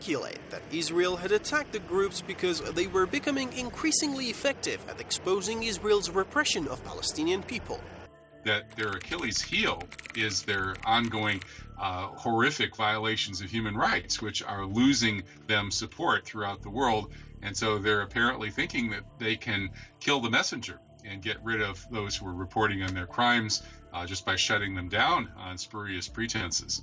speculate that Israel had attacked the groups because they were becoming increasingly effective at exposing Israel's repression of Palestinian people. That their Achilles heel is their ongoing horrific violations of human rights, which are losing them support throughout the world. And so they're apparently thinking that they can kill the messenger and get rid of those who are reporting on their crimes just by shutting them down on spurious pretenses.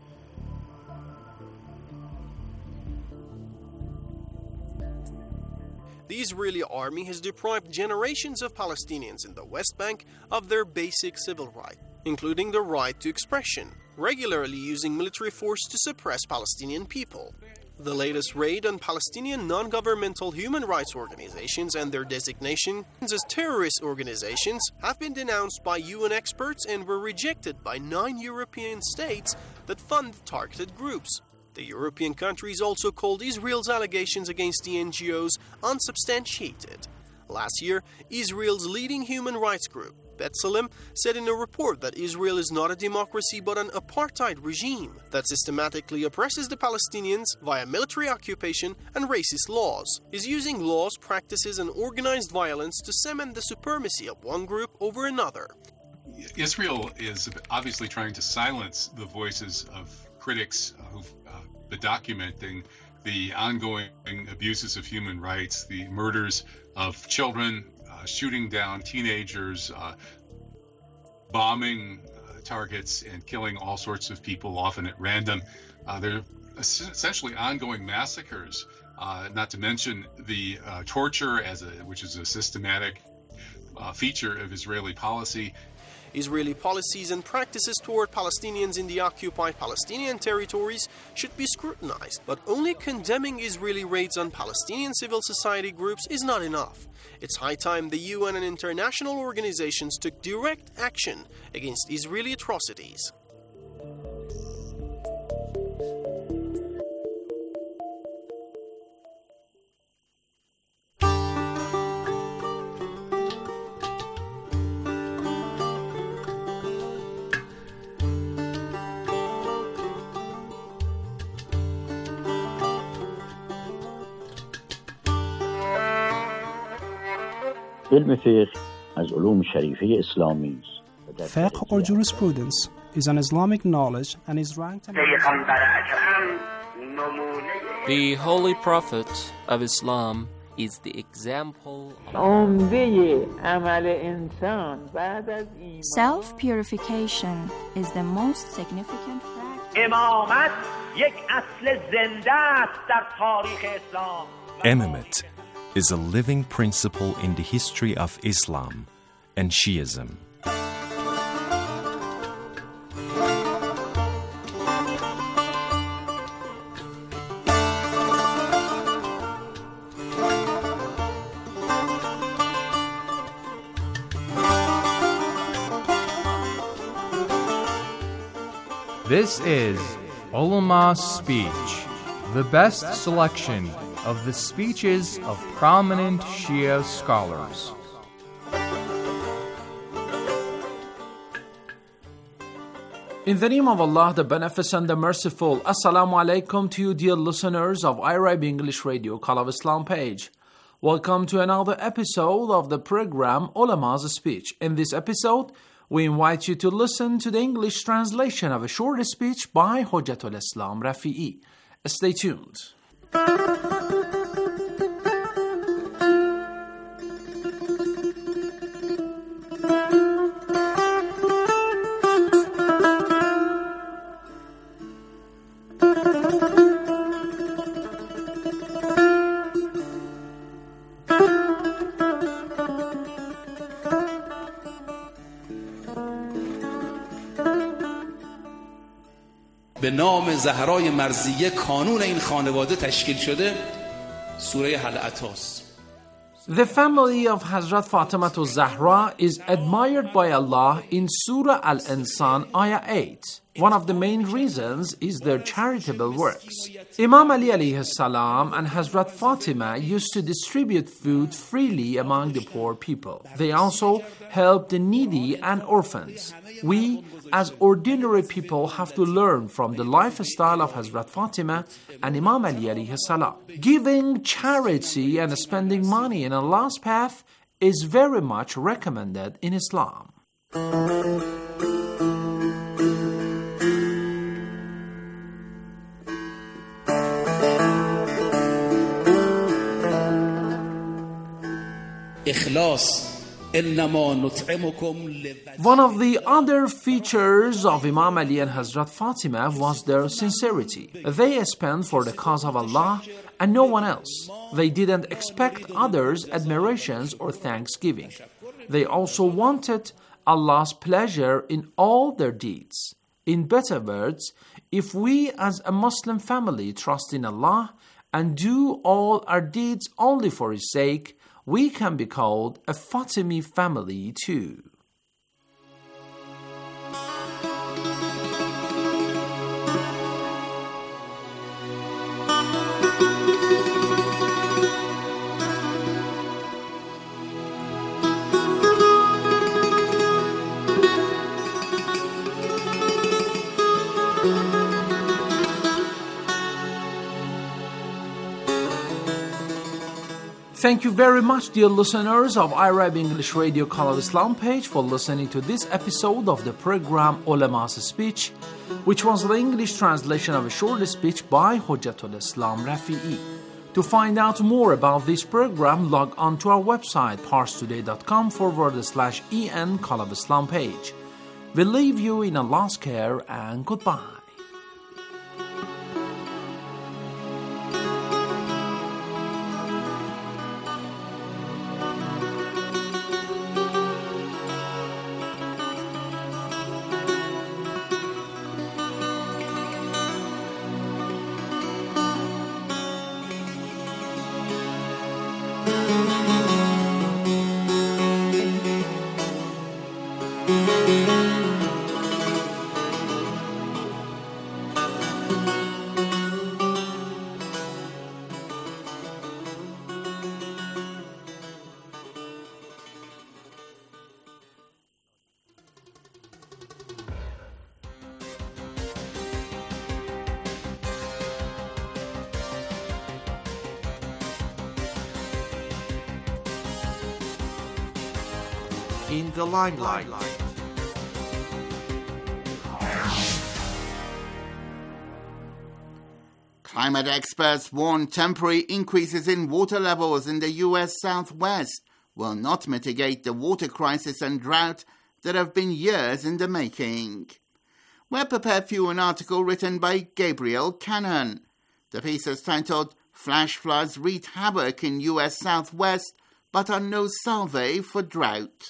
The Israeli army has deprived generations of Palestinians in the West Bank of their basic civil rights, including the right to expression, regularly using military force to suppress Palestinian people. The latest raid on Palestinian non-governmental human rights organizations and their designations as terrorist organizations have been denounced by UN experts and were rejected by 9 European states that fund targeted groups. The European countries also called Israel's allegations against the NGOs unsubstantiated. Last year, Israel's leading human rights group, B'Tselem, said in a report that Israel is not a democracy but an apartheid regime that systematically oppresses the Palestinians via military occupation and racist laws, is using laws, practices, and organized violence to cement the supremacy of one group over another. Israel is obviously trying to silence the voices of critics who've been documenting the ongoing abuses of human rights, the murders of children, shooting down teenagers, bombing targets, and killing all sorts of people, often at random. They're essentially ongoing massacres, not to mention the torture, which is a systematic feature of Israeli policy. Israeli policies and practices toward Palestinians in the occupied Palestinian territories should be scrutinized, but only condemning Israeli raids on Palestinian civil society groups is not enough. It's high time the UN and international organizations took direct action against Israeli atrocities. علم فقه از علوم شریفه اسلامی است. Fiqh or jurisprudence is an Islamic knowledge and is ranked The Holy Prophet of Islam is the example. Self-purification is the most significant practice. Imamate is a living principle in the history of Islam and Shiism. This is Ulama Speech, the best selection of the speeches of prominent Shia scholars. In the name of Allah, the Beneficent, the Merciful, Assalamu alaikum to you, dear listeners of IRIB English Radio Call of Islam page. Welcome to another episode of the program Ulama's Speech. In this episode, we invite you to listen to the English translation of a short speech by Hujjatul Islam Rafi'i. Stay tuned. به نام زهرای مرضیه کانون این خانواده تشکیل شده سوره حل عطاست. The family of Hazrat Fatima Zahra is admired by Allah in Surah Al-Insan, Ayah 8. One of the main reasons is their charitable works. Imam Ali alayhi salam and Hazrat Fatima used to distribute food freely among the poor people. They also helped the needy and orphans. We, as ordinary people, have to learn from the lifestyle of Hazrat Fatima and Imam Ali alayhi salam. Giving charity and spending money in Allah's path is very much recommended in Islam. One of the other features of Imam Ali and Hazrat Fatima was their sincerity. They spent for the cause of Allah and no one else. They didn't expect others' admirations or thanksgiving. They also wanted Allah's pleasure in all their deeds. In better words, if we as a Muslim family trust in Allah and do all our deeds only for His sake, we can be called a Fatimi family too. Thank you very much, dear listeners of Arab English Radio Call of Islam page, for listening to this episode of the program Ulama's Speech, which was the English translation of a short speech by Hujjatul Islam Rafi'i. To find out more about this program, log on to our website parstoday.com/en Call of Islam page. We leave you in Allah's care and goodbye. In the limelight. Climate experts warn temporary increases in water levels in the U.S. Southwest will not mitigate the water crisis and drought that have been years in the making. We're prepared for you an article written by Gabriel Cannon. The piece is titled Flash Floods Wreak Havoc in U.S. Southwest but are no salve for drought.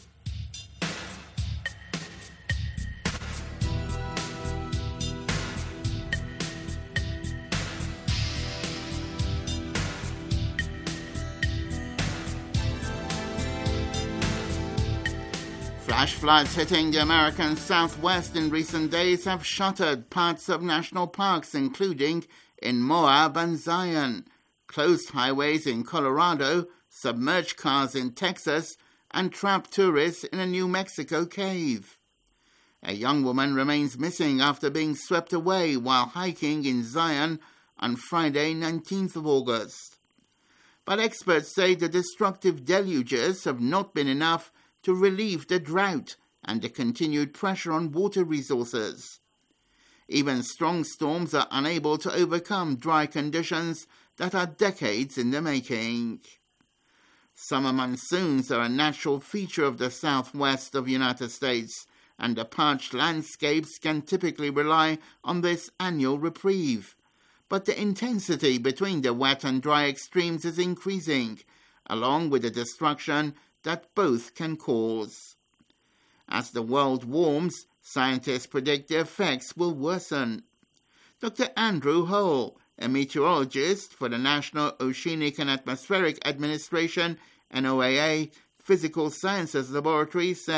Flash floods hitting the American Southwest in recent days have shuttered parts of national parks, including in Moab and Zion, closed highways in Colorado, submerged cars in Texas, and trapped tourists in a New Mexico cave. A young woman remains missing after being swept away while hiking in Zion on Friday, 19th of August. But experts say the destructive deluges have not been enough to relieve the drought and the continued pressure on water resources. Even strong storms are unable to overcome dry conditions that are decades in the making. Summer monsoons are a natural feature of the southwest of the United States, and the parched landscapes can typically rely on this annual reprieve. But the intensity between the wet and dry extremes is increasing, along with the destruction that both can cause. As the world warms, scientists predict the effects will worsen. Dr. Andrew Hole, a meteorologist for the National Oceanic and Atmospheric Administration, NOAA, Physical Sciences Laboratory, said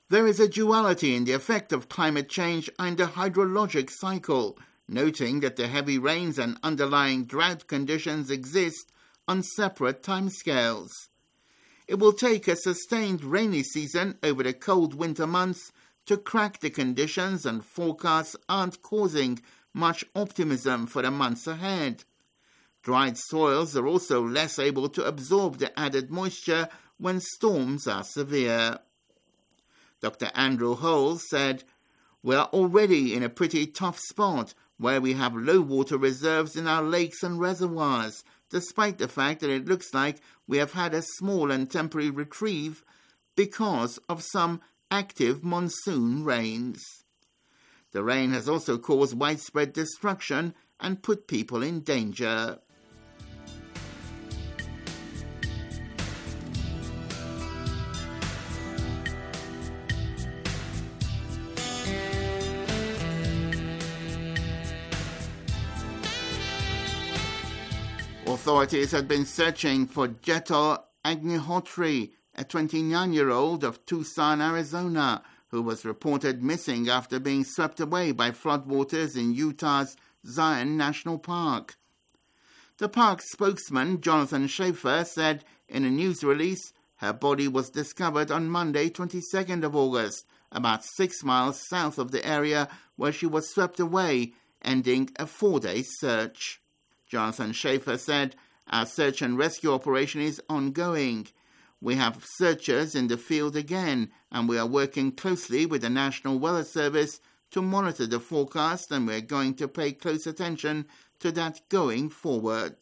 There is a duality in the effect of climate change and the hydrologic cycle, noting that the heavy rains and underlying drought conditions exist on separate timescales. It will take a sustained rainy season over the cold winter months to crack the conditions, and forecasts aren't causing much optimism for the months ahead. Dried soils are also less able to absorb the added moisture when storms are severe. Dr. Andrew Hole said, "We are already in a pretty tough spot where we have low water reserves in our lakes and reservoirs, despite the fact that it looks like we have had a small and temporary reprieve because of some active monsoon rains." The rain has also caused widespread destruction and put people in danger. Authorities had been searching for Jetal Agnihotri, a 29-year-old of Tucson, Arizona, who was reported missing after being swept away by floodwaters in Utah's Zion National Park. The park's spokesman, Jonathan Schaefer, said in a news release her body was discovered on Monday, 22nd of August, about 6 miles south of the area where she was swept away, ending a 4-day search. Jonathan Schaefer said, "Our search and rescue operation is ongoing. We have searchers in the field again, and we are working closely with the National Weather Service to monitor the forecast, and we're going to pay close attention to that going forward."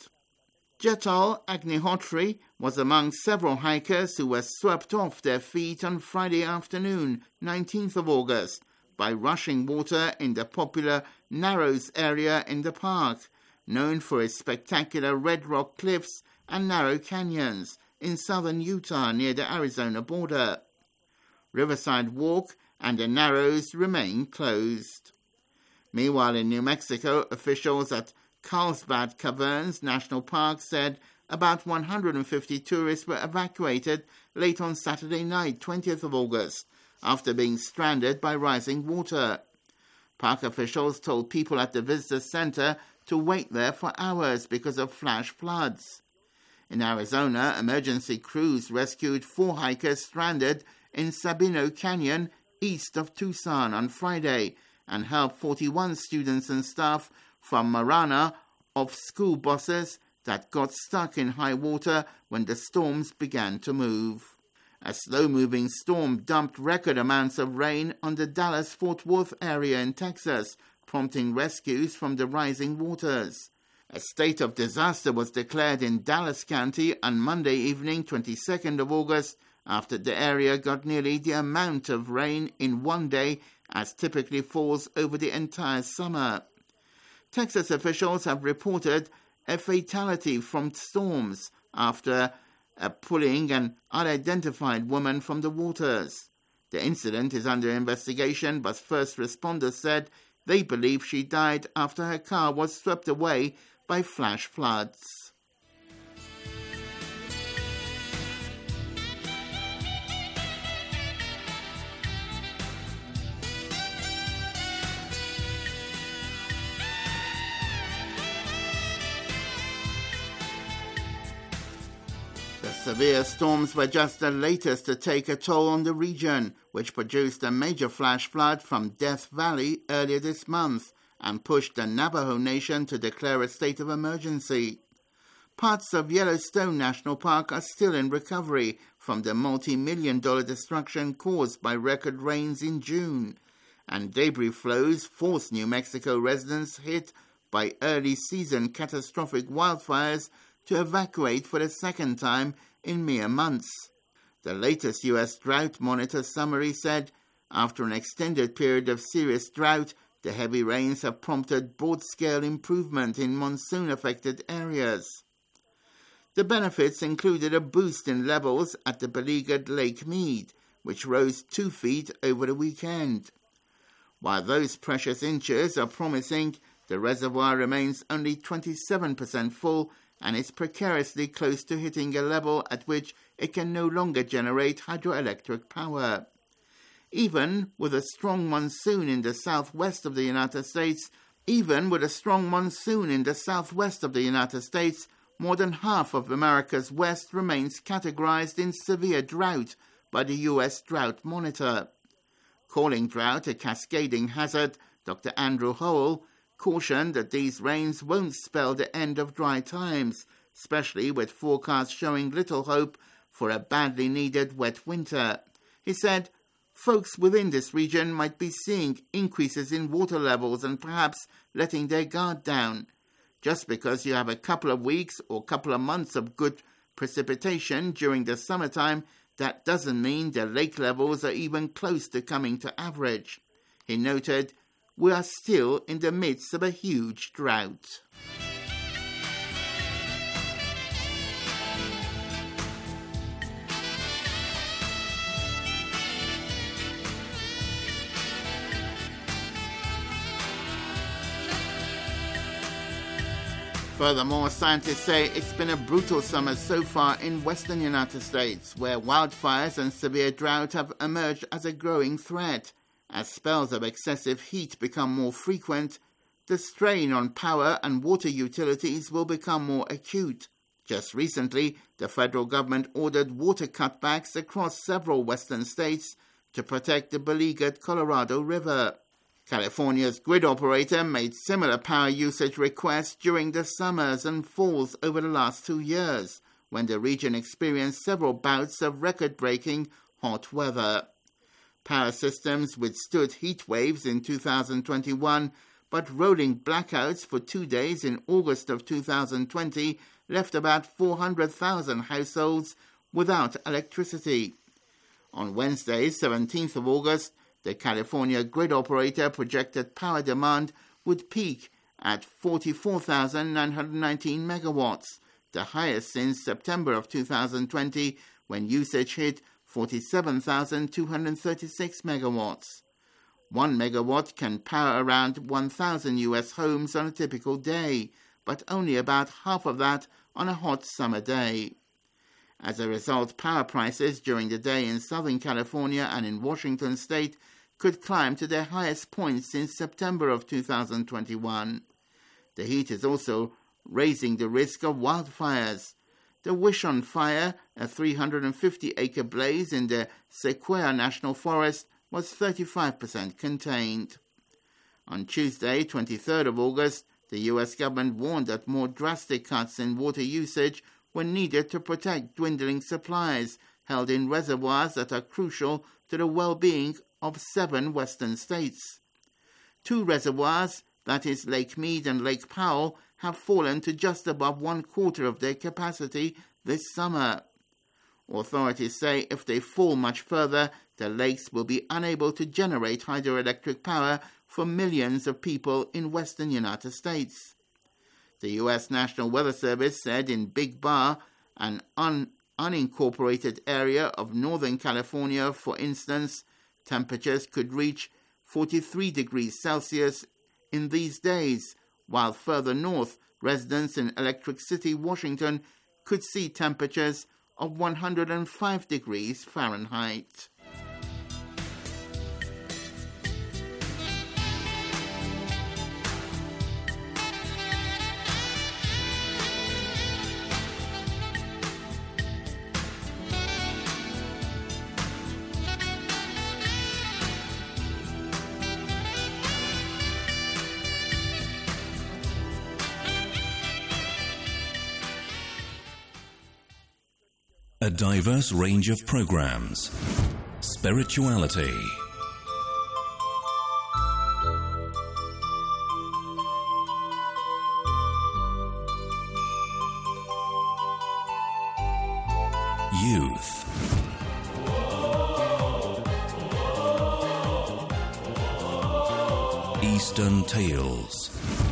Jetal Agnihotri was among several hikers who were swept off their feet on Friday afternoon, 19th of August, by rushing water in the popular Narrows area in the park, known for its spectacular red rock cliffs and narrow canyons in southern Utah near the Arizona border. Riverside Walk and the Narrows remain closed. Meanwhile, in New Mexico, officials at Carlsbad Caverns National Park said about 150 tourists were evacuated late on Saturday night, 20th of August, after being stranded by rising water. Park officials told people at the visitor center to wait there for hours because of flash floods. In Arizona, emergency crews rescued 4 hikers stranded in Sabino Canyon east of Tucson on Friday and helped 41 students and staff from Marana off school buses that got stuck in high water when the storms began to move. A slow-moving storm dumped record amounts of rain on the Dallas-Fort Worth area in Texas, prompting rescues from the rising waters. A state of disaster was declared in Dallas County on Monday evening, 22nd of August, after the area got nearly the amount of rain in one day as typically falls over the entire summer. Texas officials have reported a fatality from storms after pulling an unidentified woman from the waters. The incident is under investigation, but first responders said they believe she died after her car was swept away by flash floods. Severe storms were just the latest to take a toll on the region, which produced a major flash flood from Death Valley earlier this month and pushed the Navajo Nation to declare a state of emergency. Parts of Yellowstone National Park are still in recovery from the multi-million-dollar destruction caused by record rains in June, and debris flows forced New Mexico residents hit by early-season catastrophic wildfires to evacuate for the second time in mere months. The latest U.S. Drought Monitor summary said, after an extended period of serious drought, the heavy rains have prompted broad-scale improvement in monsoon-affected areas. The benefits included a boost in levels at the beleaguered Lake Mead, which rose 2 feet over the weekend. While those precious inches are promising, the reservoir remains only 27% full and is precariously close to hitting a level at which it can no longer generate hydroelectric power. Even with a strong monsoon in the southwest of the United States, more than half of America's West remains categorized in severe drought by the U.S. Drought Monitor. Calling drought a cascading hazard, Dr. Andrew Howell cautioned that these rains won't spell the end of dry times, especially with forecasts showing little hope for a badly needed wet winter. He said, folks within this region might be seeing increases in water levels and perhaps letting their guard down. Just because you have a couple of weeks or couple of months of good precipitation during the summertime, that doesn't mean the lake levels are even close to coming to average. He noted, we are still in the midst of a huge drought. Furthermore, scientists say it's been a brutal summer so far in western United States, where wildfires and severe drought have emerged as a growing threat. As spells of excessive heat become more frequent, the strain on power and water utilities will become more acute. Just recently, the federal government ordered water cutbacks across several western states to protect the beleaguered Colorado River. California's grid operator made similar power usage requests during the summers and falls over the last 2 years, when the region experienced several bouts of record-breaking hot weather. Power systems withstood heat waves in 2021, but rolling blackouts for 2 days in August of 2020 left about 400,000 households without electricity. On Wednesday, 17th of August, the California grid operator projected power demand would peak at 44,919 megawatts, the highest since September of 2020, when usage hit 47,236 megawatts. 1 megawatt can power around 1,000 U.S. homes on a typical day, but only about half of that on a hot summer day. As a result, power prices during the day in Southern California and in Washington state could climb to their highest point since September of 2021. The heat is also raising the risk of wildfires. The Wish on Fire, a 350-acre blaze in the Sequoia National Forest, was 35% contained. On Tuesday, 23rd of August, the U.S. government warned that more drastic cuts in water usage were needed to protect dwindling supplies held in reservoirs that are crucial to the well-being of 7 western states. 2 reservoirs, that is Lake Mead and Lake Powell, have fallen to just above 1/4 of their capacity this summer. Authorities say if they fall much further, the lakes will be unable to generate hydroelectric power for millions of people in western United States. The U.S. National Weather Service said in Big Bar, an unincorporated area of Northern California, for instance, temperatures could reach 43 degrees Celsius in these days, while further north, residents in Electric City, Washington, could see temperatures of 105 degrees Fahrenheit. A diverse range of programs. Spirituality. Youth. Eastern Tales.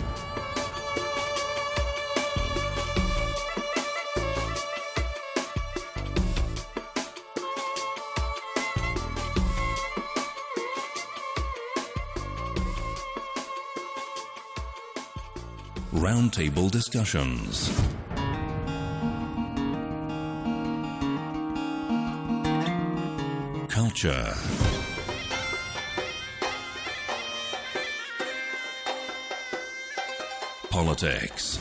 Roundtable discussions. Culture. politics.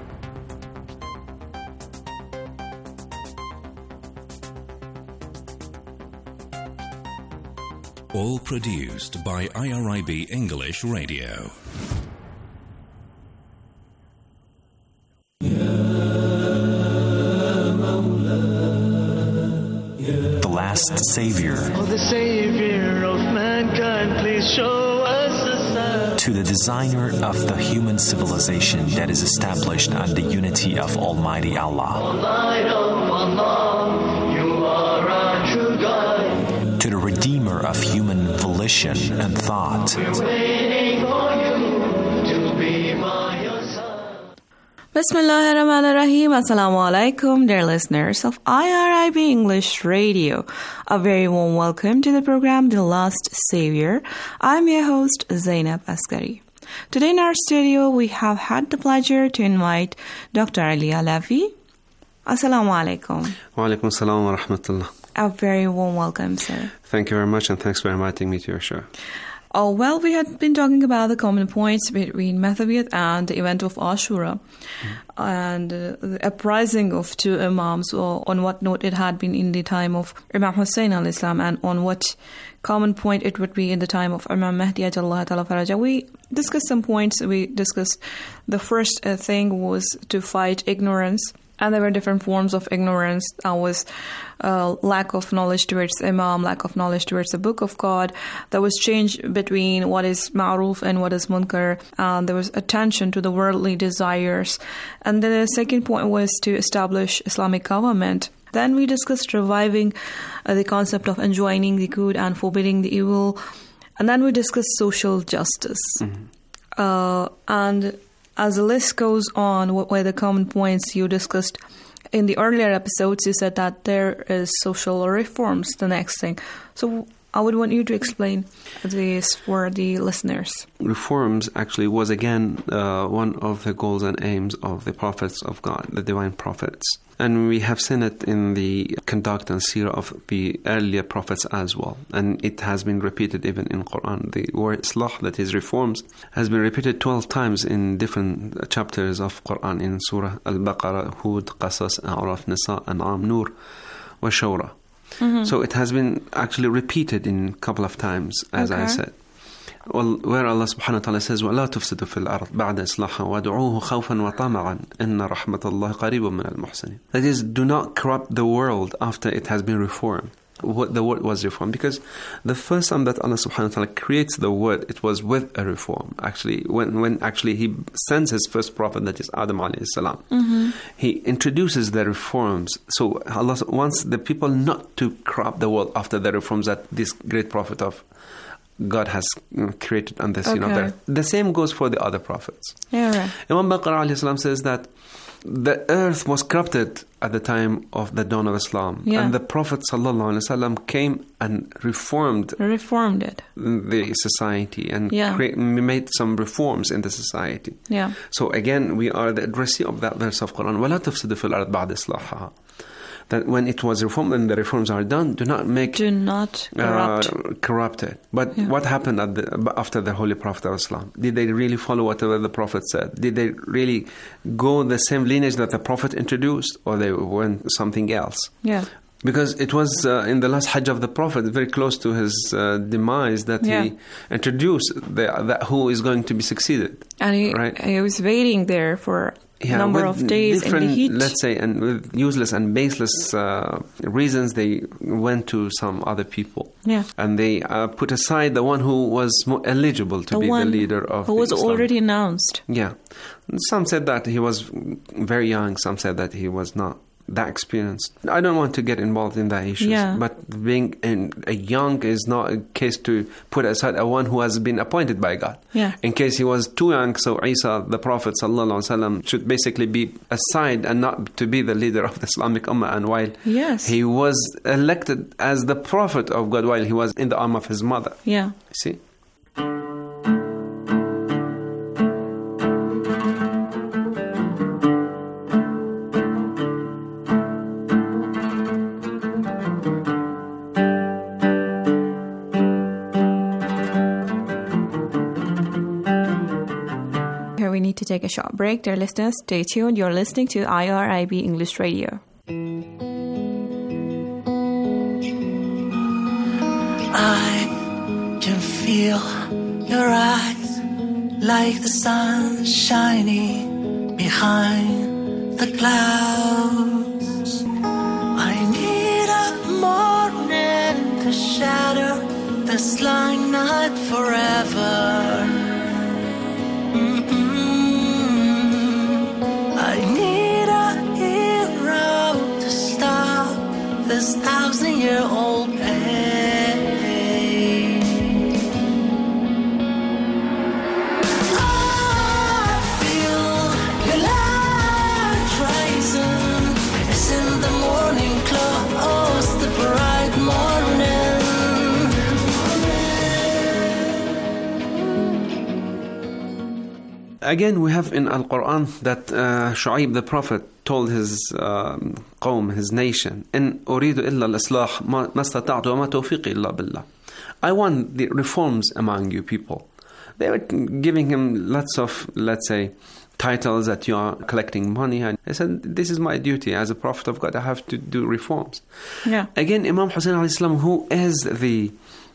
All produced by IRIB English Radio. The last Savior. Oh, the Savior of mankind, please show us a sign. To the designer of the human civilization that is established on the unity of Almighty Allah. O light of Allah, you are our true guide. To the redeemer of human volition and thought. We're waiting for you to be by your side. Bismillahirrahmanirrahim. Assalamu alaikum, dear listeners of IRIB English Radio. A very warm welcome to the program The Last Savior. I'm your host, Zainab Askari. Today in our studio, we have had the pleasure to invite Dr. Ali Alavi. Assalamu alaikum. Wa alaikum assalam wa rahmatullah. A very warm welcome, sir. Thank you very much, and thanks for inviting me to your show. Oh, well, we had been talking about the common points between Mahdawiyat and the event of Ashura, and the uprising of two Imams, or on what note it had been in the time of Imam Hussein al-Islam, and on what common point it would be in the time of Imam Mahdi ajallahu ta'ala faraja. We discussed some points. We discussed the first thing was to fight ignorance. And there were different forms of ignorance. There was lack of knowledge towards Imam, lack of knowledge towards the Book of God. There was change between what is ma'ruf and what is munkar. And there was attention to the worldly desires. And then the second point was to establish Islamic government. Then we discussed reviving the concept of enjoining the good and forbidding the evil. And then we discussed social justice. And as the list goes on, what were the common points you discussed in the earlier episodes? You said that there is social reforms, the next thing. So I would want you to explain this for the listeners. Reforms actually was again one of the goals and aims of the prophets of God, the divine prophets. And we have seen it in the conduct and seerah of the earlier prophets as well. And it has been repeated even in Quran. The word islah, that is reforms, has been repeated 12 times in different chapters of Quran, in Surah Al-Baqarah, Hud, Qasas, A'raf, Nisa, An'am, Nur, wa Shura. So it has been actually repeated in a couple of times, as I said. Well, where Allah subhanahu wa ta'ala says, وَلَا تُفْسِدُوا فِي الْأَرْضِ بَعْدَ إِصْلَاحِهَا وَادْعُوهُ خَوْفًا وَطَمَعًا إِنَّ رَحْمَةَ اللَّهِ قَرِيبٌ مِنَ الْمُحْسِنِينَ. That is, do not corrupt the world after it has been reformed. What the word was reformed, because the first time that Allah subhanahu wa ta'ala creates the word, it was with a reform. Actually, when actually He sends His first prophet, that is Adam alayhi salam, He introduces the reforms. So Allah wants the people not to corrupt the world after the reforms that this great prophet of God has created on this scene of the earth. The same goes for the other prophets. Yeah, right. Imam Baqir alayhi salam says that the earth was corrupted at the time of the dawn of Islam. Yeah. And the Prophet ﷺ came and reformed it, the society, and made some reforms in the society. Yeah. So again, we are the addressee of that verse of Quran. وَلَا تُفْسِدُوا فِي الْأَرْضِ بَعْدَ إِصْلَاحِهَا. That when it was reformed and the reforms are done, do not corrupt it. But what happened after the Holy Prophet of Islam? Did they really follow whatever the Prophet said? Did they really go the same lineage that the Prophet introduced, or they went something else? Yeah. Because it was in the last Hajj of the Prophet, very close to his demise, that he introduced that who is going to be succeeded. And he was waiting there for number of days in the heat. Let's say, and with useless and baseless reasons, they went to some other people. Yeah. And they put aside the one who was more eligible to be the leader of who was Islam. Already announced. Yeah. Some said that he was very young. Some said that he was not that experienced. I don't want to get involved in that issue. Yeah. But being a young is not a case to put aside a one who has been appointed by God. Yeah. In case he was too young, so Isa, the Prophet ﷺ, should basically be aside and not to be the leader of the Islamic Ummah. And while he was elected as the Prophet of God, while he was in the arm of his mother. Yeah. See? take a short break. Dear listeners, stay tuned. You're listening to IRIB English Radio. I can feel your eyes like the sun shining behind the clouds. I need a morning to shatter this long night forever. I need a hero to stop this 1,000-year-old pain. I feel your light rising. It's in the morning close, the bright morning. Again, we have in Al-Quran that Shu'aib the Prophet told his qawm, his nation, إن أريد إلا الإصلاح ما استطعت وما توفيقي إلا بالله. I want the reforms among you people. They were giving him lots of, let's say, titles that you are collecting money, and he said, this is my duty as a prophet of God, I have to do reforms. Yeah. Again, Imam Hussein alayhi salam, who is the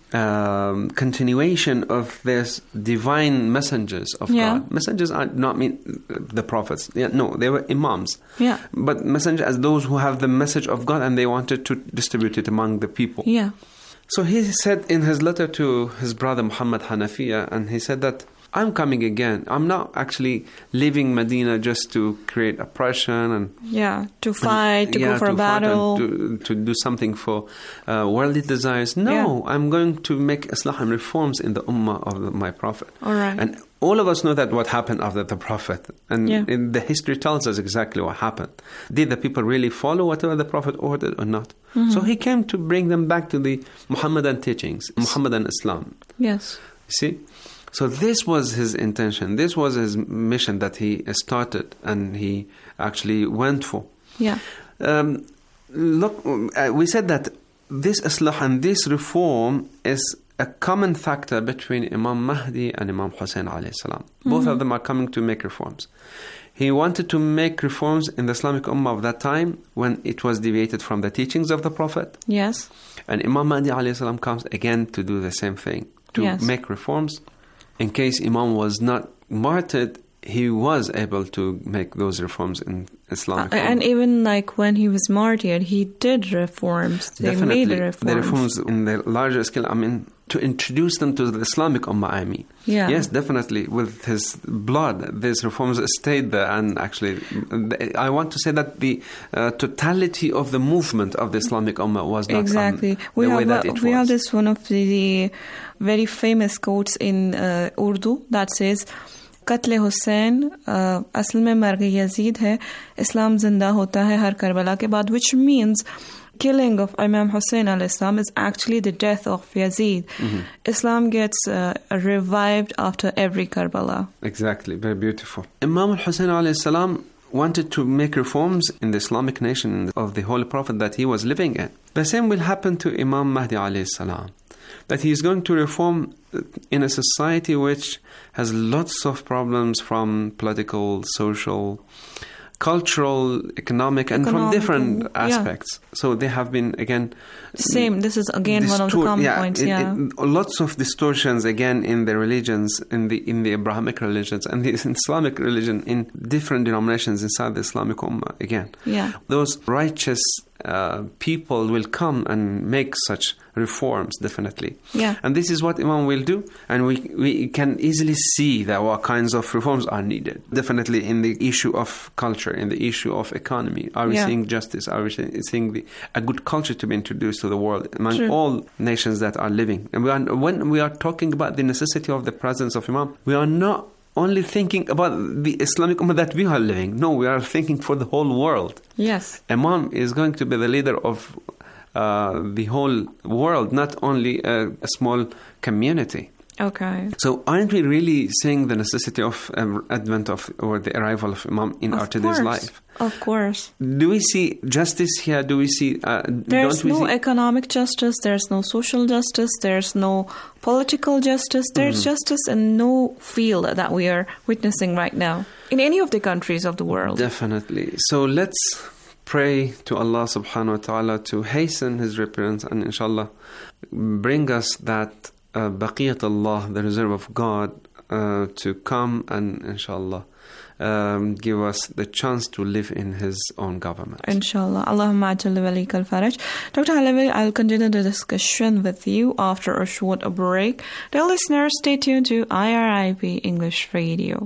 continuation of this divine messengers of God. Messengers are not mean the prophets. No, they were imams. Yeah. But messengers as those who have the message of God and they wanted to distribute it among the people. Yeah. So he said in his letter to his brother Muhammad Hanafiya, and he said that I'm coming again. I'm not actually leaving Medina just to create oppression and to fight, to go for a battle, to do something for worldly desires. No, I'm going to make Islah and reforms in the ummah of my Prophet. All right. And all of us know that what happened after the Prophet, and in the history tells us exactly what happened. Did the people really follow whatever the Prophet ordered or not? Mm-hmm. So he came to bring them back to the Muhammadan teachings, Muhammadan Islam. Yes. See? So this was his intention. This was his mission that he started and he actually went for. Yeah. Look, we said that this Islah and this reform is a common factor between Imam Mahdi and Imam Hussein alayhi salam. Both of them are coming to make reforms. He wanted to make reforms in the Islamic Ummah of that time when it was deviated from the teachings of the Prophet. Yes. And Imam Mahdi alayhi salam comes again to do the same thing, to make reforms. In case Imam was not martyred, he was able to make those reforms in Islamic and even like when he was martyred, he did reforms. They made reforms. The reforms in the larger scale, I mean, to introduce them to the Islamic Ummah, I mean. Yeah. Yes, definitely. With his blood, these reforms stayed there. And actually, I want to say that the totality of the movement of the Islamic Ummah was not exactly. the way that it was. We have this one of the very famous quotes in Urdu that says, قتل حسین اصل میں مرگ یزید ہے اسلام زندہ ہوتا ہے ہر کربلا کے بعد, which means killing of Imam Hussein al-Islam is actually the death of Yazid. Islam gets revived after every Karbala. Exactly, very beautiful. Imam al-Hussein al-Salam wanted to make reforms in the Islamic nation of the Holy Prophet that he was living in. The same will happen to Imam Mahdi al-Salam, that he is going to reform in a society which has lots of problems from political, social, cultural, economic, and from different aspects. So they have been, again... Same, this is again one of the common points, lots of distortions, again, in the religions, in the Abrahamic religions, and the Islamic religion, in different denominations inside the Islamic Ummah, again. Yeah. Those righteous people will come and make such reforms, definitely. Yeah. And this is what Imam will do, and we can easily see that what kinds of reforms are needed. Definitely in the issue of culture, in the issue of economy. Are we seeing justice? Are we seeing a good culture to be introduced to the world among all nations that are living? And when we are talking about the necessity of the presence of Imam, we are not only thinking about the Islamic Ummah that we are living. No, we are thinking for the whole world. Yes. Imam is going to be the leader of the whole world, not only a small community. Okay. So aren't we really seeing the necessity of advent of or the arrival of Imam in our today's life? Of course. Do we see justice here? Do we see... there's no economic justice, there's no social justice, there's no political justice, there's justice in no field that we are witnessing right now. in any of the countries of the world. Definitely. So let's pray to Allah subhanahu wa ta'ala to hasten His reappearance and inshallah bring us that baqiyat Allah, the reserve of God, to come and inshallah give us the chance to live in His own government. Inshallah. Allahumma ajal walika al-faraj. Dr. Alawi, I'll continue the discussion with you after a short break. Dear listeners, stay tuned to IRIB English Radio.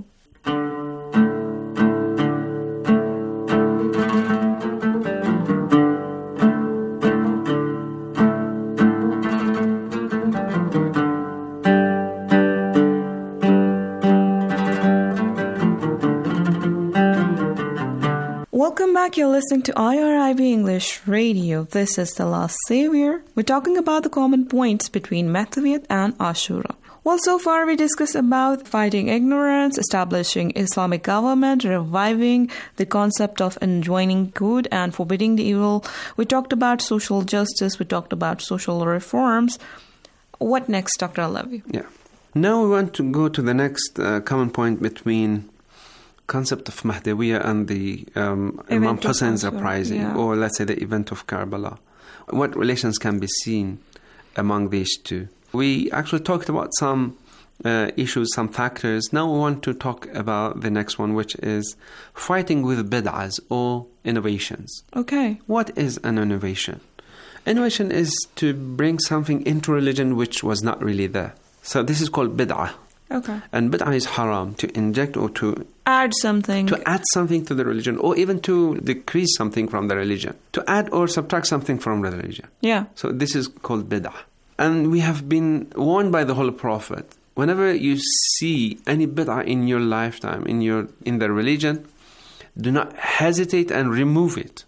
Welcome back. You're listening to IRIB English Radio. This is The Last Savior. We're talking about the common points between Mahdawiyat and Ashura. Well, so far we discussed about fighting ignorance, establishing Islamic government, reviving the concept of enjoining good and forbidding the evil. We talked about social justice. We talked about social reforms. What next, Dr. Alawi? Yeah. Now we want to go to the next common point between concept of Mahdawiyya and the Imam Hussein's uprising, or let's say the event of Karbala. What relations can be seen among these two? We actually talked about some issues, some factors. Now we want to talk about the next one, which is fighting with bid'ahs or innovations. Okay. What is an innovation? Innovation is to bring something into religion which was not really there. So this is called bid'ah. Okay. And bid'ah is haram, to inject or to add something. To add something to the religion, or even to decrease something from the religion. To add or subtract something from the religion. Yeah. So this is called bid'ah. And we have been warned by the Holy Prophet, whenever you see any bid'ah in your lifetime, in the religion, do not hesitate and remove it.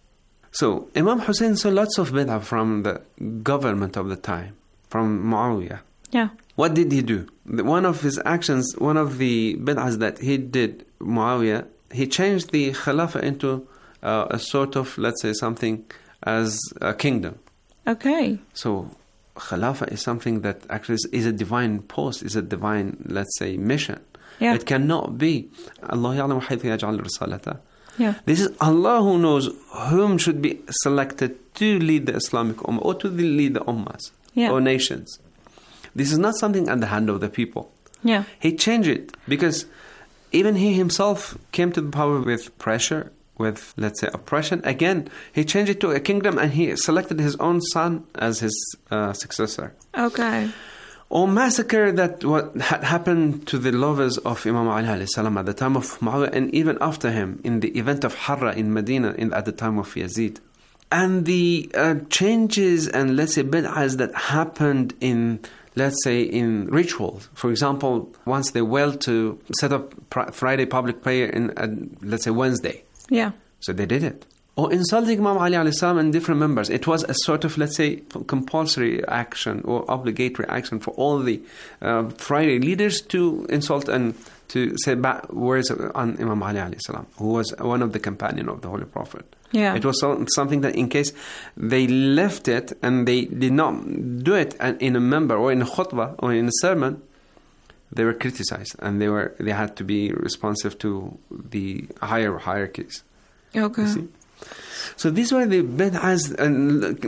So Imam Hussein saw lots of bid'ah from the government of the time, from Muawiyah. Yeah. What did he do? One of his actions, one of the bid'ahs that he did, Muawiyah, he changed the Khilafah into a sort of, let's say, something as a kingdom. Okay. So Khilafah is something that actually is a divine post, is a divine, let's say, mission. Yeah. It cannot be. Allah ya'lamu haythu yaj'al risalata. Yeah. This is Allah who knows whom should be selected to lead the Islamic Ummah or to lead the Ummahs or nations. This is not something at the hand of the people. Yeah. He changed it because even he himself came to the power with pressure, with, let's say, oppression. Again, he changed it to a kingdom and he selected his own son as his successor. Okay. Or massacre that what had happened to the lovers of Imam Ali alayhi salam at the time of Muawiyah and even after him in the event of Harra in Medina at the time of Yazid. And the changes and, let's say, bid'ahs that happened in, let's say, in rituals. For example, once they willed to set up Friday public prayer in, let's say, Wednesday. Yeah. So they did it. Or insulting Imam Ali alayhi salam and different members. It was a sort of, let's say, compulsory action or obligatory action for all the Friday leaders to insult and to say bad words on Imam Ali alayhi salam, who was one of the companions of the Holy Prophet. Yeah. It was something that in case they left it and they did not do it in a member or in a khutbah or in a sermon, they were criticized and they had to be responsive to the higher hierarchies. Okay. You see? So these were the bid'ahs and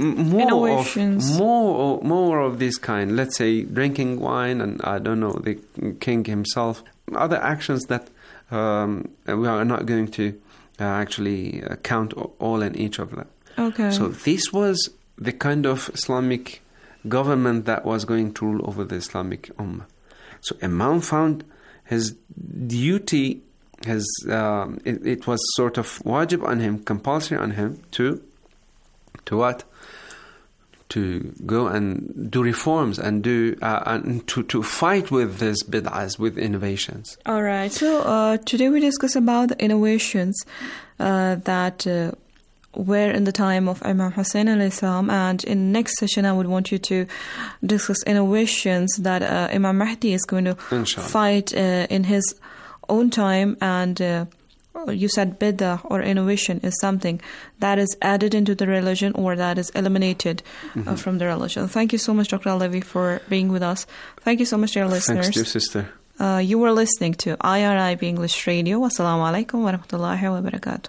more of this kind. Let's say drinking wine and I don't know, the king himself. Other actions that we are not going to actually count all and each of them. Okay. So this was the kind of Islamic government that was going to rule over the Islamic Ummah. So Imam found his duty, it was sort of wajib on him, compulsory on him to what? To go and do reforms and to fight with these bid'ahs, with innovations. All right. So today we discuss about the innovations that were in the time of Imam Hussein alayhi salam, and in next session I would want you to discuss innovations that Imam Mahdi is going to fight in his own time. And you said bid'ah or innovation is something that is added into the religion or that is eliminated from the religion. Thank you so much, Dr. Alawi, for being with us. Thank you so much, dear listeners. Thanks, dear sister. You were listening to IRIB English Radio. Assalamu alaikum wa rahmatullahi wa barakatuh.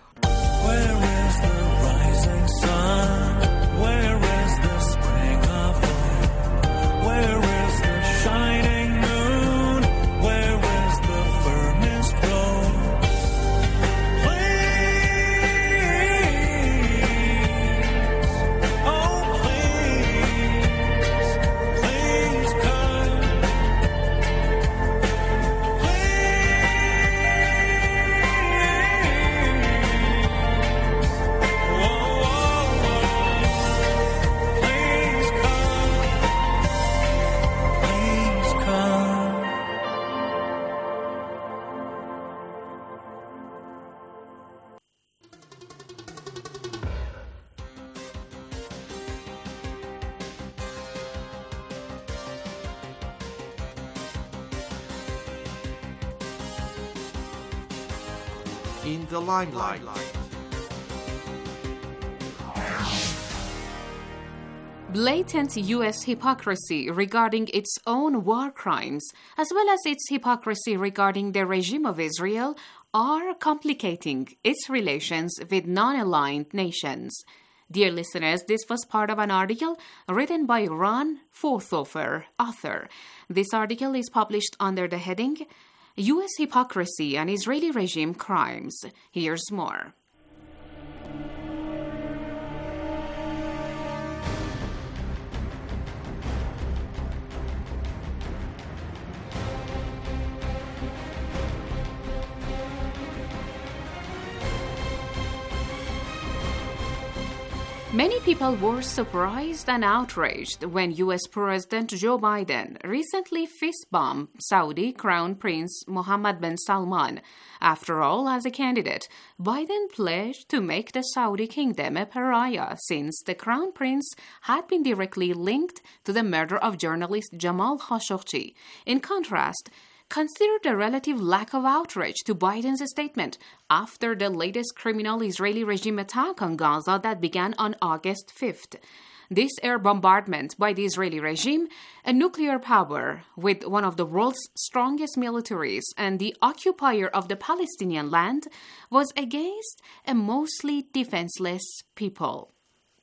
In the limelight. Blatant U.S. hypocrisy regarding its own war crimes, as well as its hypocrisy regarding the regime of Israel, are complicating its relations with non-aligned nations. Dear listeners, this was part of an article written by Ron Forthofer, author. This article is published under the heading U.S. Hypocrisy and Israeli Regime Crimes. Here's more. Many people were surprised and outraged when U.S. President Joe Biden recently fist-bombed Saudi Crown Prince Mohammed bin Salman. After all, as a candidate, Biden pledged to make the Saudi kingdom a pariah since the Crown Prince had been directly linked to the murder of journalist Jamal Khashoggi. In contrast, consider the relative lack of outrage to Biden's statement after the latest criminal Israeli regime attack on Gaza that began on August 5th. This air bombardment by the Israeli regime, a nuclear power with one of the world's strongest militaries and the occupier of the Palestinian land, was against a mostly defenseless people.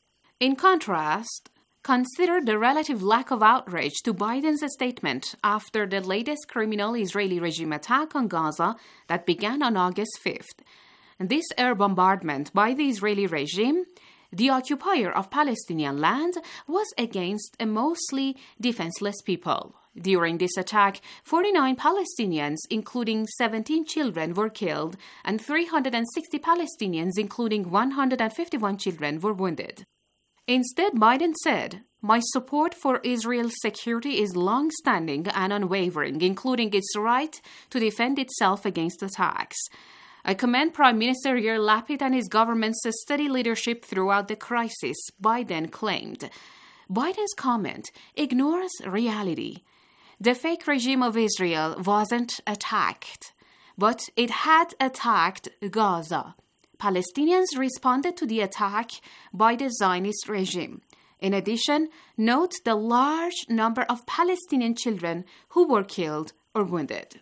In contrast, consider the relative lack of outrage to Biden's statement after the latest criminal Israeli regime attack on Gaza that began on August 5th. This air bombardment by the Israeli regime, the occupier of Palestinian land, was against a mostly defenseless people. During this attack, 49 Palestinians, including 17 children, were killed, and 360 Palestinians, including 151 children, were wounded. Instead, Biden said, "My support for Israel's security is long-standing and unwavering, including its right to defend itself against attacks. I commend Prime Minister Yair Lapid and his government's steady leadership throughout the crisis," Biden claimed. Biden's comment ignores reality. The fake regime of Israel wasn't attacked, but it had attacked Gaza. Palestinians responded to the attack by the Zionist regime. In addition, note the large number of Palestinian children who were killed or wounded.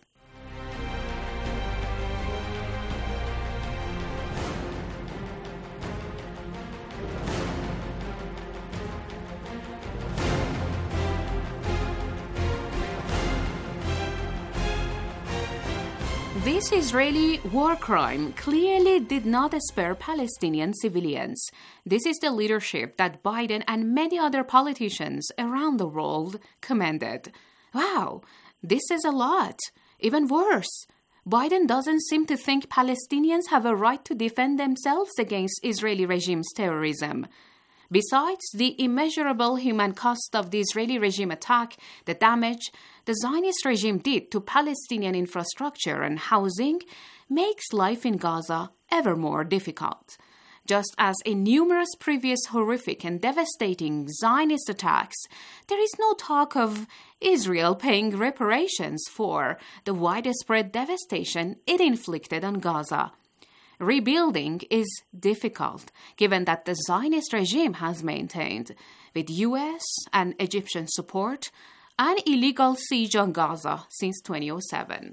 This Israeli war crime clearly did not spare Palestinian civilians. This is the leadership that Biden and many other politicians around the world commended. Wow, this is a lot. Even worse, Biden doesn't seem to think Palestinians have a right to defend themselves against Israeli regime's terrorism. Besides the immeasurable human cost of the Israeli regime attack, the damage the Zionist regime did to Palestinian infrastructure and housing makes life in Gaza ever more difficult. Just as in numerous previous horrific and devastating Zionist attacks, there is no talk of Israel paying reparations for the widespread devastation it inflicted on Gaza. Rebuilding is difficult, given that the Zionist regime has maintained, with U.S. and Egyptian support, and illegal siege on Gaza since 2007.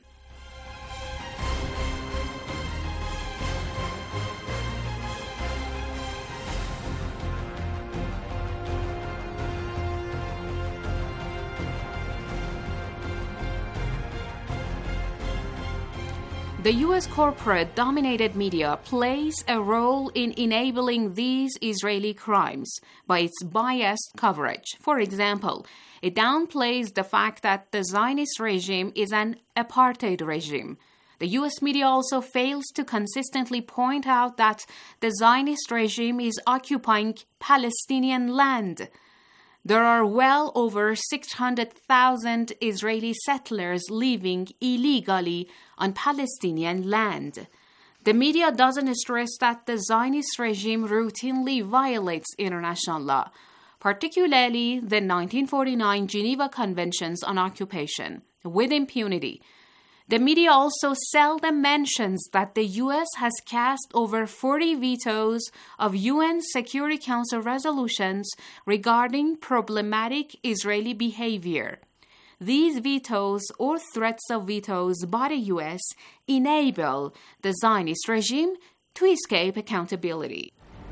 The U.S. corporate-dominated media plays a role in enabling these Israeli crimes by its biased coverage. For example, it downplays the fact that the Zionist regime is an apartheid regime. The U.S. media also fails to consistently point out that the Zionist regime is occupying Palestinian land. There are well over 600,000 Israeli settlers living illegally on Palestinian land. The media doesn't stress that the Zionist regime routinely violates international law, particularly the 1949 Geneva Conventions on Occupation, with impunity. The media also seldom mentions that the U.S. has cast over 40 vetoes of UN Security Council resolutions regarding problematic Israeli behavior. These vetoes or threats of vetoes by the U.S. enable the Zionist regime to escape accountability.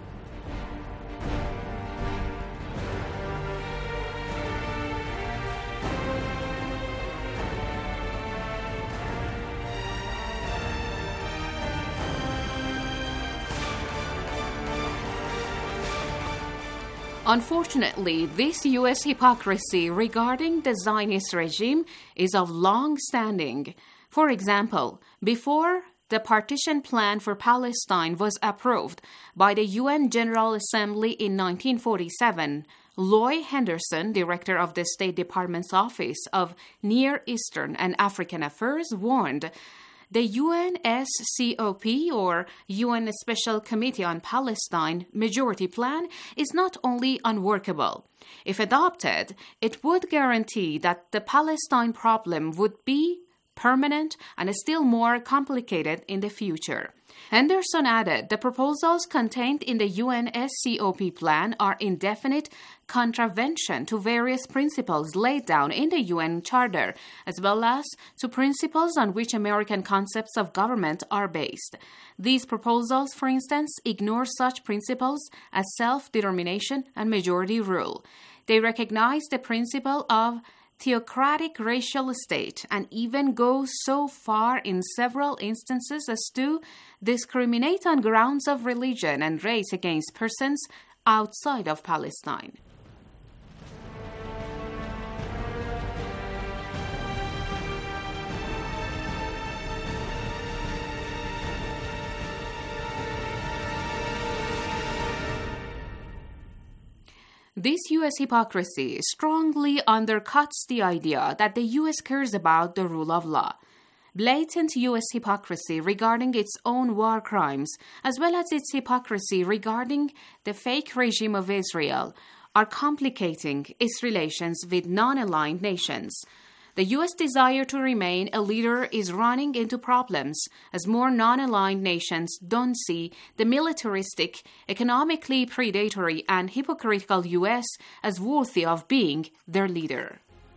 Unfortunately, this U.S. hypocrisy regarding the Zionist regime is of long standing. For example, before the partition plan for Palestine was approved by the UN General Assembly in 1947, Loy Henderson, director of the State Department's Office of Near Eastern and African Affairs, warned the UNSCOP, or UN Special Committee on Palestine, majority plan is not only unworkable. If adopted, it would guarantee that the Palestine problem would be permanent and still more complicated in the future. Henderson added, the proposals contained in the UNSCOP plan are in definite contravention to various principles laid down in the UN Charter, as well as to principles on which American concepts of government are based. These proposals, for instance, ignore such principles as self-determination and majority rule. They recognize the principle of theocratic racial state and even go so far in several instances as to discriminate on grounds of religion and race against persons outside of Palestine. This U.S. hypocrisy strongly undercuts the idea that the U.S. cares about the rule of law. Blatant U.S. hypocrisy regarding its own war crimes, as well as its hypocrisy regarding the fake regime of Israel, are complicating its relations with non-aligned nations. The U.S. desire to remain a leader is running into problems as more non-aligned nations don't see the militaristic, economically predatory, and hypocritical U.S. as worthy of being their leader.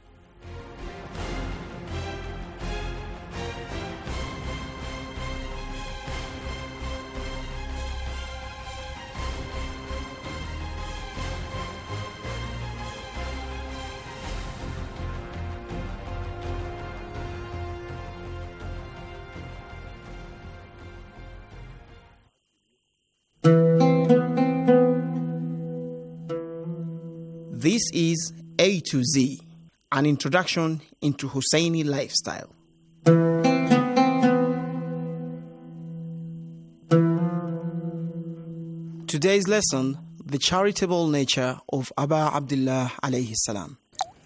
This is A to Z, an introduction into Husseini lifestyle. Today's lesson, the charitable nature of Aba Abdullah alayhi salam.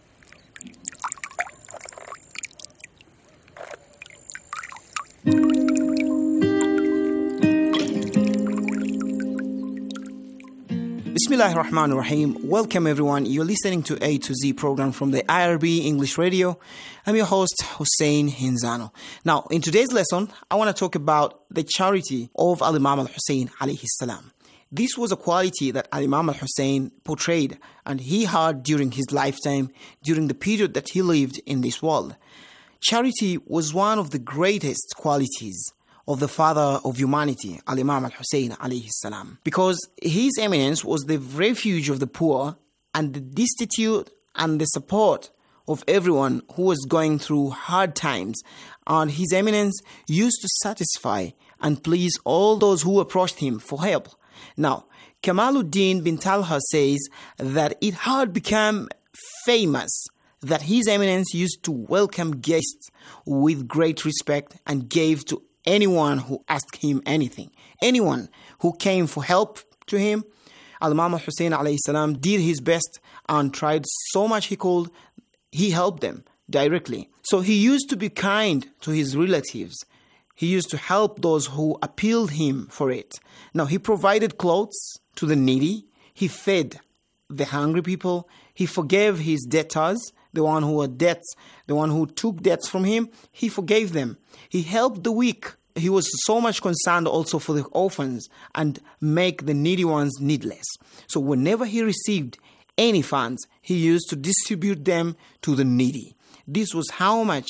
Bismillahir Rahmanir Rahim. Welcome everyone. You're listening to A to Z program from the IRB English Radio. I'm your host Hussein Hinzano. Now, in today's lesson, I want to talk about the charity of Al-Imam al-Hussein alayhi salam. This was a quality that Imam al-Hussein portrayed, and he had during his lifetime, during the period that he lived in this world. Charity was one of the greatest qualities of the father of humanity, Imam al-Hussein alayhi salam, because his eminence was the refuge of the poor and the destitute and the support of everyone who was going through hard times, and his eminence used to satisfy and please all those who approached him for help. Now, Kamaluddin bin Talha says that it had become famous that His Eminence used to welcome guests with great respect and gave to anyone who asked him anything. Anyone who came for help to him, Imam al-Hussein alayhi salam did his best and tried so much he could. He helped them directly. So he used to be kind to his relatives. He used to help those who appealed him for it. Now, he provided clothes to the needy. He fed the hungry people. He forgave his debtors, the one who had debts, the one who took debts from him. He forgave them. He helped the weak. He was so much concerned also for the orphans and make the needy ones needless. So whenever he received any funds, he used to distribute them to the needy. This was how much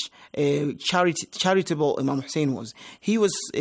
charitable Imam Hussein was. He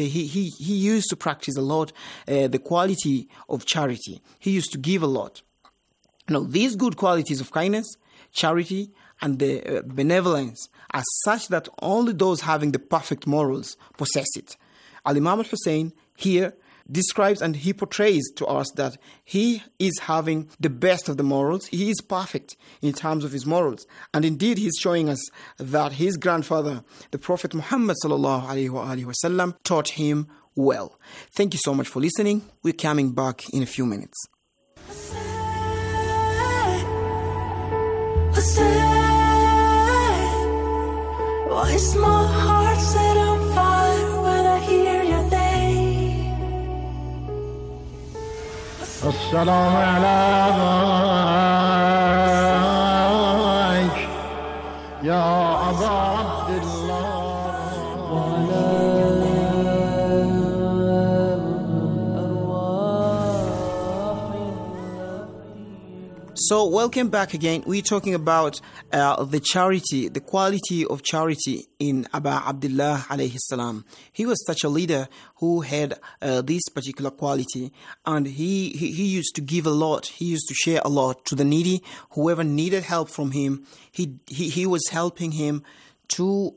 used to practice a lot the quality of charity. He used to give a lot. Now, these good qualities of kindness, charity, and the benevolence are such that only those having the perfect morals possess it. Imam al-Hussein here describes and he portrays to us that he is having the best of the morals. He is perfect in terms of his morals. And indeed, he's showing us that his grandfather, the Prophet Muhammad sallallahu alaihi wasallam, taught him well. Thank you so much for listening. We're coming back in a few minutes. Why is my heart set on fire when I hear your name? السلام عليك يا أبا عبد So, welcome back again. We're talking about the charity, the quality of charity in Abu Abdullah alayhi salam. He was such a leader who had this particular quality, and he used to give a lot. He used to share a lot to the needy. Whoever needed help from him, he was helping him to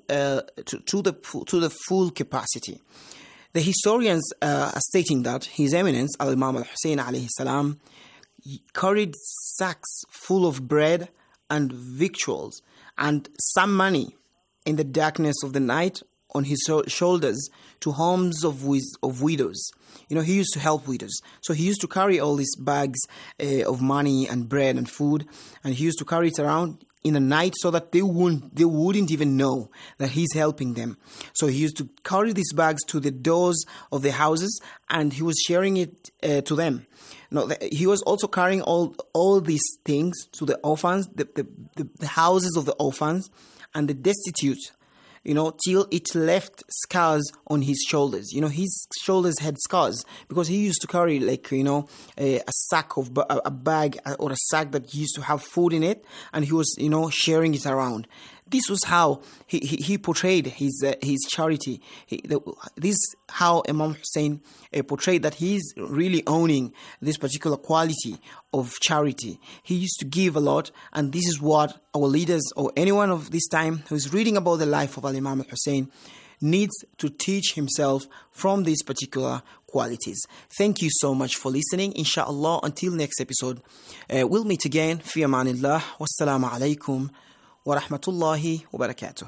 the full capacity. The historians are stating that His Eminence Imam al-Hussein alayhi salam carried sacks full of bread and victuals and some money in the darkness of the night on his shoulders to homes of widows. You know, he used to help widows. So he used to carry all these bags of money and bread and food, and he used to carry it around in the night so that they wouldn't even know that he's helping them. So he used to carry these bags to the doors of the houses, and he was sharing it to them. No, he was also carrying all these things to the orphans, the houses of the orphans and the destitute, you know, till it left scars on his shoulders. You know, his shoulders had scars because he used to carry, like, you know, a sack of a bag or a sack that used to have food in it, and he was, you know, sharing it around. This was how he portrayed his charity. This is how Imam Hussein portrayed that he's really owning this particular quality of charity. He used to give a lot, and this is what our leaders or anyone of this time who is reading about the life of Imam al-Hussein needs to teach himself from these particular qualities. Thank you so much for listening. Inshallah, until next episode, we'll meet again. Fi amanillah. Wassalamu alaikum wa rahmatullahi wa barakatuh.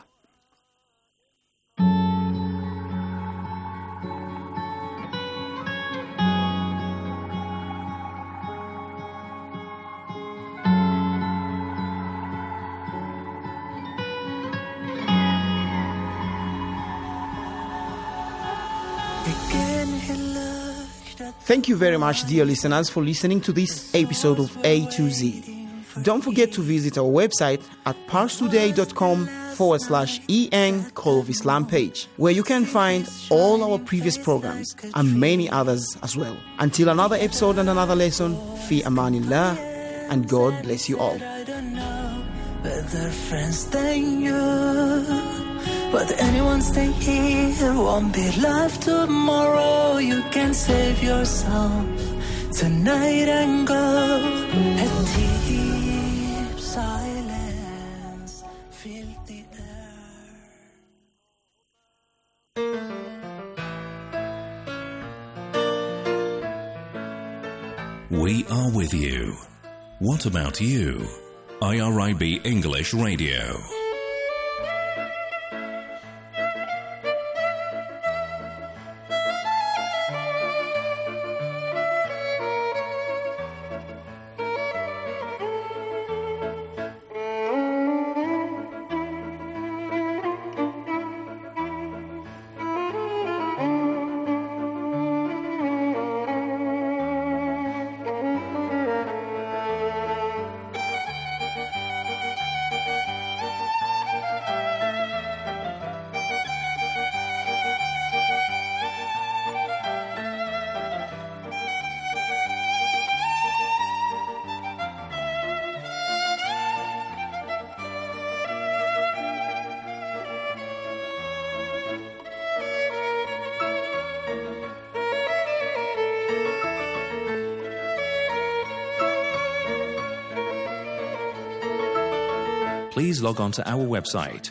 Thank you very much, dear listeners, for listening to this episode of A to Z. Don't forget to visit our website at parstoday.com/EN Call of Islam page, where you can find all our previous programs and many others as well. Until another episode and another lesson, fi amanillah, and God bless you all. Better friends than you, but anyone stay here won't be alive tomorrow. You can save yourself tonight and go. A deep silence, feel the air. We are with you. What about you? IRIB English Radio. Please log on to our website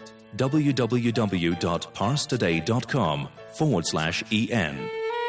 www.parstoday.com/EN.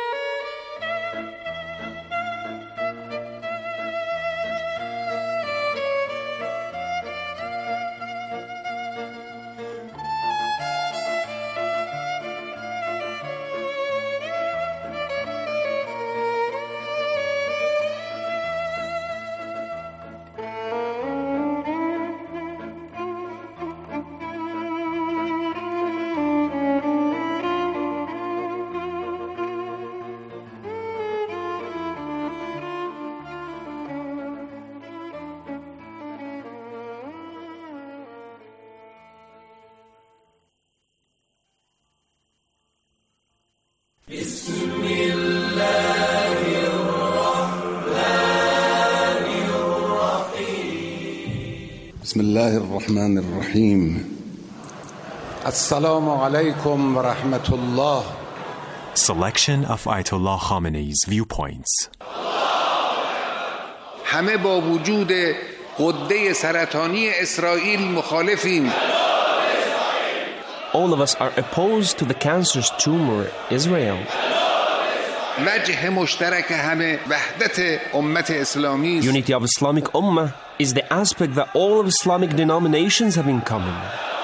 بسم الله الرحمن الرحيم السلام عليكم ورحمة الله. Selection of Ayatollah Khamenei's viewpoints. همه با وجود غده سرطانی اسرائیل مخالفیم. All of us are opposed to the cancerous tumor, Israel. وجه مشترک همه وحدت امت اسلامی. Unity of Islamic Ummah is the aspect that all of Islamic denominations have in common.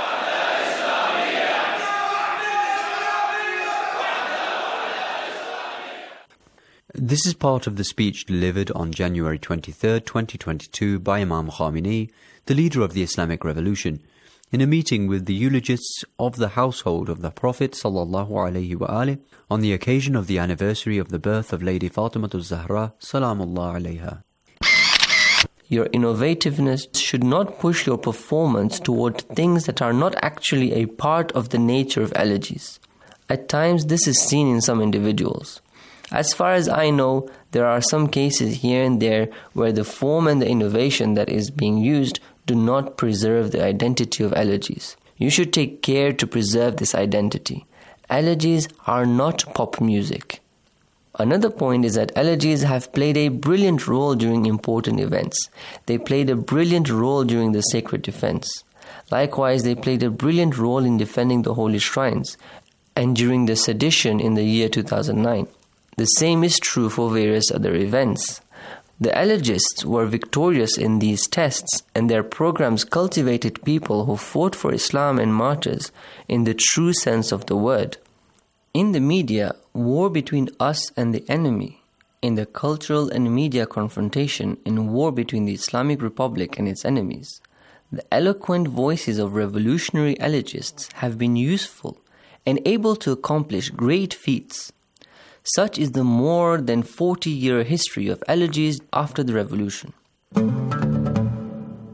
This is part of the speech delivered on January 23, 2022 by Imam Khamenei, the leader of the Islamic Revolution, in a meeting with the eulogists of the household of the Prophet ﷺ on the occasion of the anniversary of the birth of Lady Fatimah Zahra Salamullah alayha. Your innovativeness should not push your performance toward things that are not actually a part of the nature of elegies. At times this is seen in some individuals. As far as I know, there are some cases here and there where the form and the innovation that is being used do not preserve the identity of elegies. You should take care to preserve this identity. Elegies are not pop music. Another point is that elegies have played a brilliant role during important events. They played a brilliant role during the sacred defense. Likewise, they played a brilliant role in defending the holy shrines and during the sedition in the year 2009. The same is true for various other events. The elegists were victorious in these tests, and their programs cultivated people who fought for Islam and martyrs in the true sense of the word. In the media, war between us and the enemy. In the cultural and media confrontation in war between the Islamic Republic and its enemies, the eloquent voices of revolutionary elegists have been useful and able to accomplish great feats. Such is the more than 40-year history of elegies after the revolution.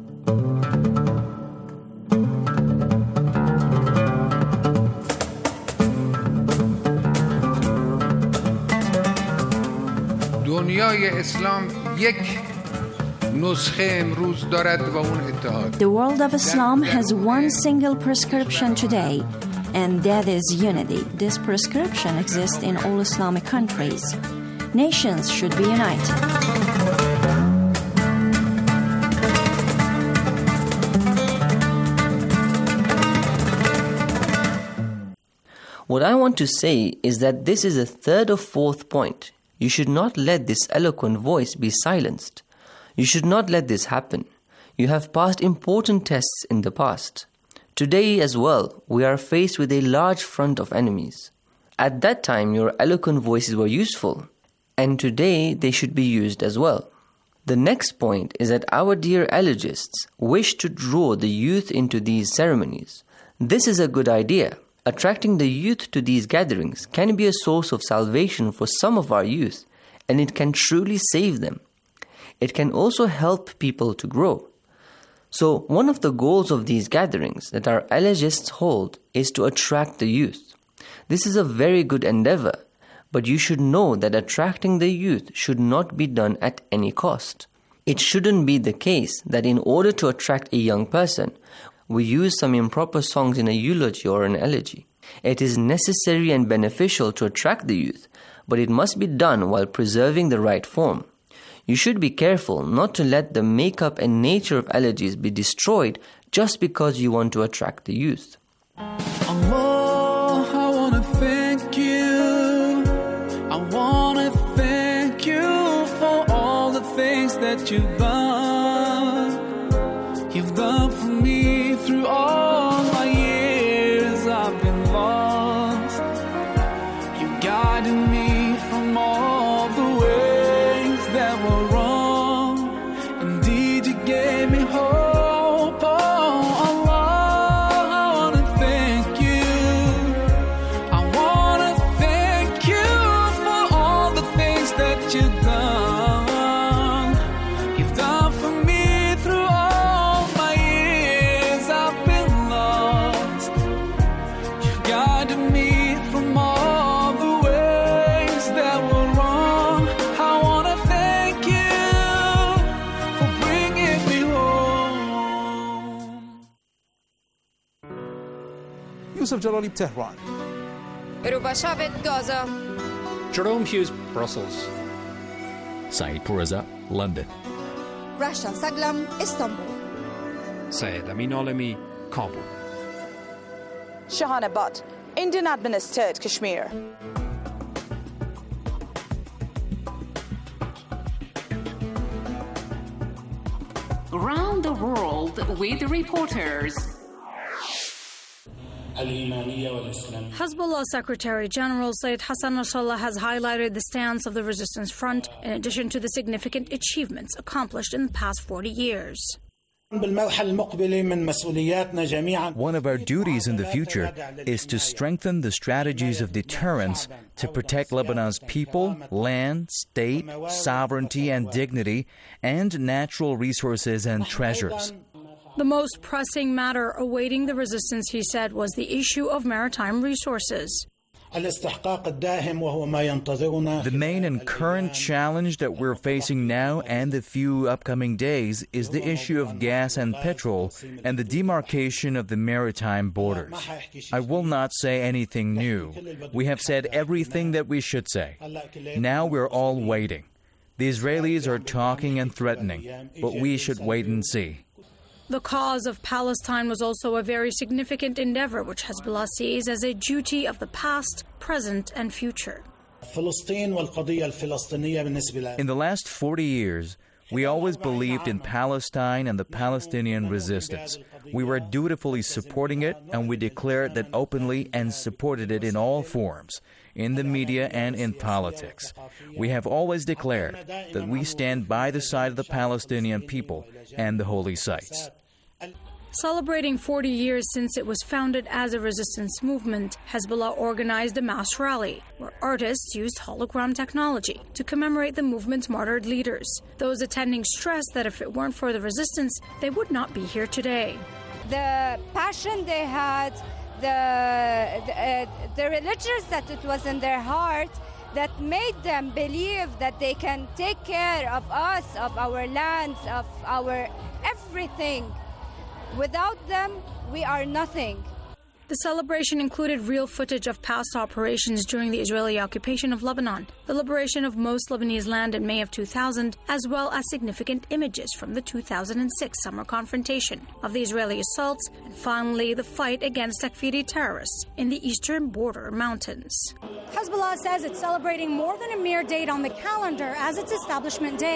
اسلام یک نسخه امروز دارد و اون اتحاد. The world of Islam has one single prescription today, and that is unity. This prescription exists in all Islamic countries. Nations should be united. What I want to say is that this is a third or fourth point. You should not let this eloquent voice be silenced. You should not let this happen. You have passed important tests in the past. Today as well, we are faced with a large front of enemies. At that time, your eloquent voices were useful, and today they should be used as well. The next point is that our dear elegists wish to draw the youth into these ceremonies. This is a good idea. Attracting the youth to these gatherings can be a source of salvation for some of our youth, and it can truly save them. It can also help people to grow. So, one of the goals of these gatherings that our elegists hold is to attract the youth. This is a very good endeavor, but you should know that attracting the youth should not be done at any cost. It shouldn't be the case that in order to attract a young person, we use some improper songs in a eulogy or an elegy. It is necessary and beneficial to attract the youth, but it must be done while preserving the right form. You should be careful not to let the makeup and nature of elegies be destroyed just because you want to attract the youth. Allah, I want to thank you. I want to thank you for all the things that you've done. You've done for me through all my years I've been lost. You guided me from all the ways that were wrong. Indeed, you gave me hope. Oh, Allah, I want to thank you. I want to thank you for all the things that you've done. You've done for me through all my years I've been lost. You guided me from all the ways that were wrong. I want to thank you for bringing me home. Yusuf Jalali, Tehran. Rubashavet, Gaza. Jerome Hughes, Brussels. Saeed Pourreza, London. Rasha Saglam, Istanbul. Syed Amin Alami, Kabul. Shahana Butt, Indian administered Kashmir. Around the world with reporters. Hezbollah Secretary General Sayyid Hassan Nasrallah has highlighted the stance of the resistance front in addition to the significant achievements accomplished in the past 40 years. One of our duties in the future is to strengthen the strategies of deterrence to protect Lebanon's people, land, state, sovereignty and dignity, and natural resources and treasures. The most pressing matter awaiting the resistance, he said, was the issue of maritime resources. The main and current challenge that we're facing now and the few upcoming days is the issue of gas and petrol and the demarcation of the maritime borders. I will not say anything new. We have said everything that we should say. Now we're all waiting. The Israelis are talking and threatening, but we should wait and see. The cause of Palestine was also a very significant endeavor which Hezbollah sees as a duty of the past, present, and future. In the last 40 years, we always believed in Palestine and the Palestinian resistance. We were dutifully supporting it, and we declared that openly and supported it in all forms, in the media and in politics. We have always declared that we stand by the side of the Palestinian people and the holy sites. Celebrating 40 years since it was founded as a resistance movement, Hezbollah organized a mass rally where artists used hologram technology to commemorate the movement's martyred leaders. Those attending stressed that if it weren't for the resistance, they would not be here today. The passion they had, the religious that it was in their heart, that made them believe that they can take care of us, of our lands, of our everything. Without them, we are nothing. The celebration included real footage of past operations during the Israeli occupation of Lebanon, the liberation of most Lebanese land in May of 2000, as well as significant images from the 2006 summer confrontation of the Israeli assaults, and finally the fight against Takfiri terrorists in the eastern border mountains. Hezbollah says it's celebrating more than a mere date on the calendar as its establishment day.